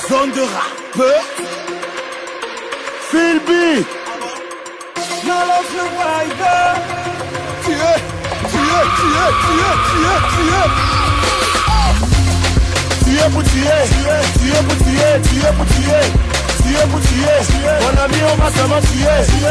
Zone de rap. Philby. Love the rider. Tiens. Mon ami, on va seulement tirer.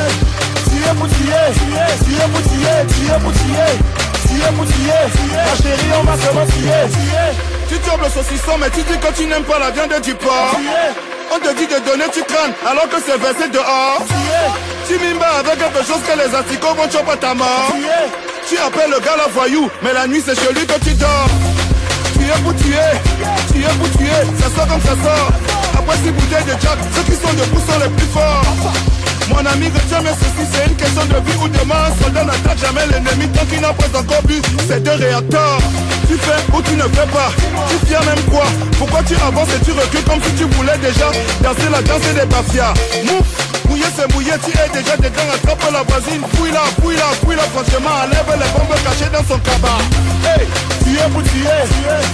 Ma chérie, on va seulement tirer. Tu tues le saucisson, mais tu dis que tu n'aimes pas la viande du porc. On te dit de donner, tu crânes, alors que c'est versé dehors. Tu mimes avec quelque chose que les asticots vont choper ta mort. Tu appelles le gars la voyou, mais la nuit c'est chez lui que tu dors. Tu es pour tuer, ça sort comme ça sort. Après 6 bouteilles de Jack, ceux qui sont debout sont les plus forts. Mon ami, retiens mes ceci, c'est une question de vie ou de mort. Un soldat n'attaque jamais l'ennemi tant qu'il n'a pas encore bu ces 2 réacteurs. Tu fais ou tu ne fais pas, tu fiers même quoi? Pourquoi tu avances et tu recules comme si tu voulais déjà danser la danse des mafias? Mouf, mouillé c'est mouillé, tu es déjà dedans, attrape la voisine. Fouille-la, franchement, enlève les bombes cachées dans son cabas. Hey, tu es pour tuer.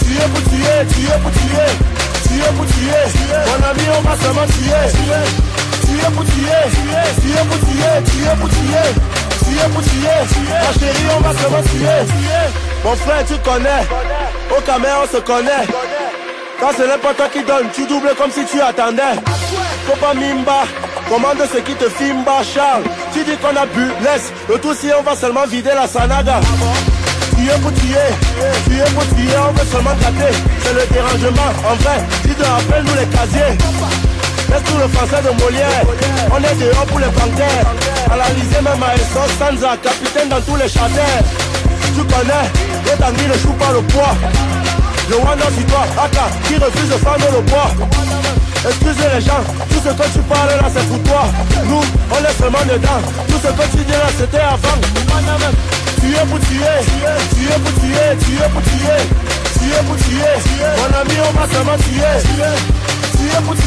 Mon ami, on va seulement tuer. Ma chérie, on va seulement tuer. Mon frère, tu connais. Au caméra, on se connaît. Quand ce n'est pas toi qui donne, tu doubles comme si tu attendais. Faut pas mimba, commande ce qui te filme, Charles. Tu dis qu'on a bu, laisse. Le tout si on va seulement vider la sanaga. Tu es pour tuer, on veut seulement gratter. C'est le dérangement, en vrai. Tu te rappelles, nous les casiers. Laisse tout le français de Molière. On est dehors pour les panthères. À l'Alizé, même à Essos, Sanza, capitaine dans tous les châtains. Tu connais, le tanguy ne joue pas le poids. Le Wanda sur toi, Aka, qui refuse de prendre le bois. Excusez les gens, tout ce que tu parles là c'est pour toi. Nous, on est seulement dedans. Tout ce que tu dis là c'était avant. Tu es pour tuer. Mon ami, on va seulement tuer. Tu es pour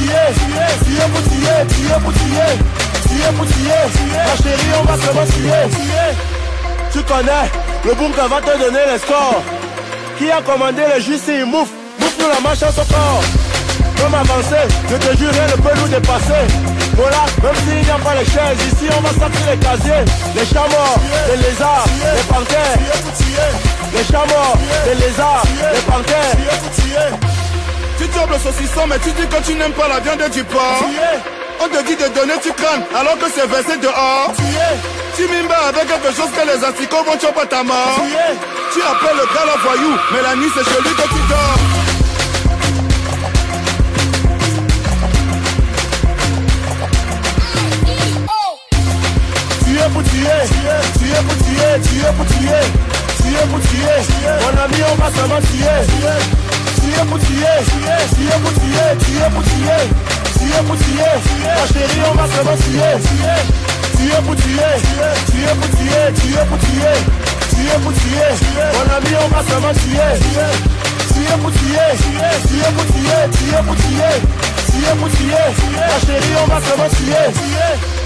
tuer. Ma chérie, on va seulement tuer. Tu connais, le Bunga va te donner les scores. Qui a commandé le jus, c'est mouf nous la marche à son corps. Comme avancer, je te jure, rien ne peut nous dépasser. Voilà, même s'il n'y a pas les chaises, ici on va sortir les casiers. Les chats morts, les lézards, les panthères. Les chats morts, les lézards, les panthères. Tu tues le saucisson, mais tu dis que tu n'aimes pas la viande du porc. On te dit de donner, tu crânes, alors que c'est versé dehors. Tu mimes avec quelque chose que les asticots vont choper ta mort. Tu appelles le gars la voyou, mais la nuit c'est chez lui que tu dors. Tu es pour tuer. Mon ami, on va seulement tuer. Tu es pour tuer. Ma chérie, on va seulement tuer. Tu es pour tuer. Mon ami, on va seulement tuer. Tu es pour tuer. Ma chérie, on va seulement tuer.